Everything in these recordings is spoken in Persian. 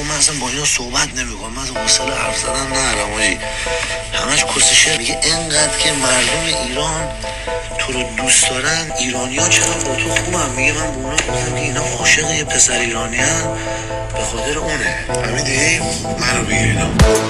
من اصلا با اینا صحبت نمیکنم، من اصلا حوصله حرف زدن ندارم آجی. همش کسشه. میگه انقدر که مردم ایران تو رو دوست دارن، ایرانی‌ها چرا با تو خوبن؟ میگه من به اونا گفتم که اینا عاشق یه پسر ایرانی‌ان، به خاطر اونه. فهمیدی؟ منو بگیر اینا.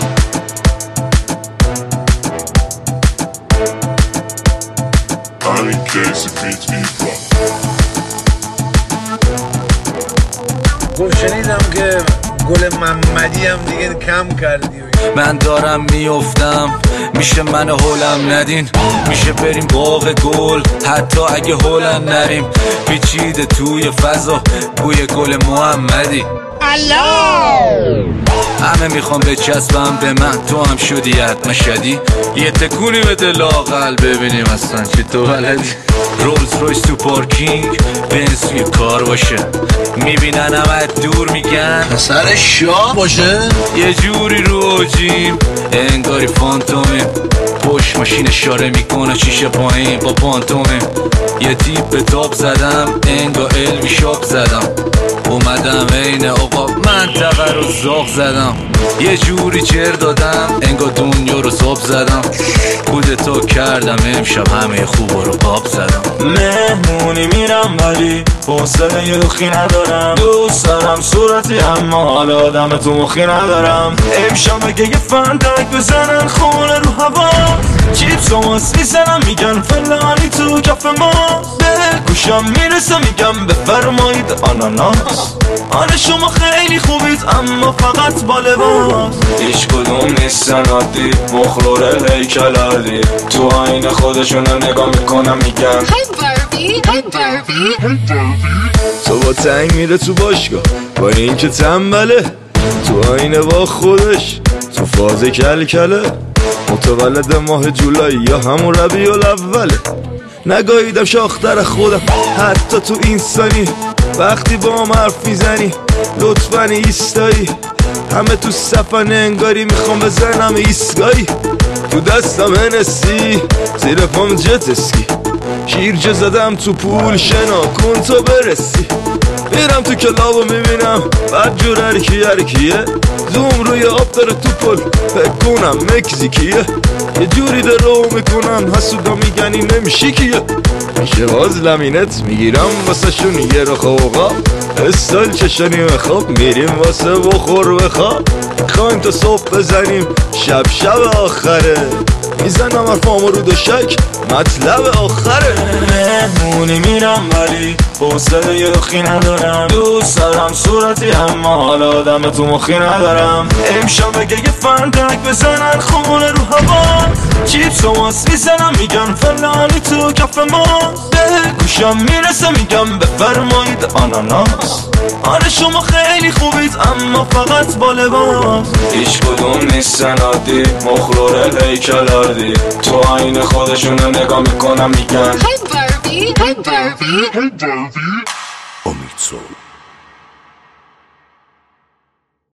شنیدم که گل محمدی هم دیگه کم کردی. من دارم میافتم، میشه من هولم ندین، میشه بریم باغ گل حتی اگه هولم نریم. پیچیده توی فضا بوی گل محمدی. همه میخوام بچسبم به من، تو هم شدی حتما شدی. یه تکونی بده لااقل ببینیم اصلا چه تو بلدی. رولز رویس تو پارکینگ، بنز توی کار باشه، میبینن همه دور میگن پسر شاه باشه. یه جوری رو اوجیم انگاری فانتومه، پشت ماشین اشاره میکنه شیشه پایین با پانتومه. یه تیپ به تاپ زدم انگار الوی شاپ زدم، اومدم عین آقا منطقه رو زاغ زدم. یه جوری جر دادم انگار دنیا رو صاحب زدم. کودتا کردم امشب همه خوبا رو قاب زدم. مهمونی میرم ولی حوصله یخی ندارم، دوست دارم صورتی اما حال آدم تو مخی ندارم. امشب اگه یه فندک بزنن خونه رو هوا، چیپس و ماست میزنم میگن فلانی تو کف ما. به گوشم میرسه میگم بفرمایید آناناس. آره شما خیلی خوبید اما فقط با لباس. هیچ کدوم نیستن عادی، مخلوره هیکل عالی. تو آینه خودشون رو نگاه میکنم میگن تو با تنگ میره تو باشگاه با این که تنبله، تو آینه با خودش تو فاز کلکله. متولد ماه جولای یا همون ربیع الاوله. نگاهیدم شاختر خودم حتی تو اینستانی، وقتی با هم حرف میزنی لطفاً ایستایی. همه تو صفن انگاری میخوام بزنم ایستگاهی. تو دستم هنسی زیر پام جت اسکی، شیرجه زدم تو پول شنا کن تو برسی. میرم تو کلاب و میبینم بعد جور هرکیه، زوم روی آب داره تو پل فکر کنم مکزیکیه. یه جوری درو میکنن حسودا میگن این نمیشی کیه. میشه باز لمینت میگیرم واسه شون یه رو خوقا، استایل چشانی خواب میریم واسه بخور بخواب. خواهیم تا صبح بزنیم شب آخره، میزنم حرفامو رو دوشک مطلب آخره. مهمونی میرم ولی حوصله یخی ندارم، دوست دارم صورتی اما حال آدم تو مخی ندارم. امشب اگه یه فندک بزنن خونه رو هوا، چیپس و ماست میزنم میگن فلانی تو کف ما. به گوشم میرسه میگم بفرمایید آناناس. آره شما خیلی خوبید اما فقط با لباس. هیچ کدوم نیستن عادی، مخلوره هیکل عادی. تو آینه خودشون رو نگاه میکنم میگن Hey Barbie, hey Barbie, hey Barbie. امید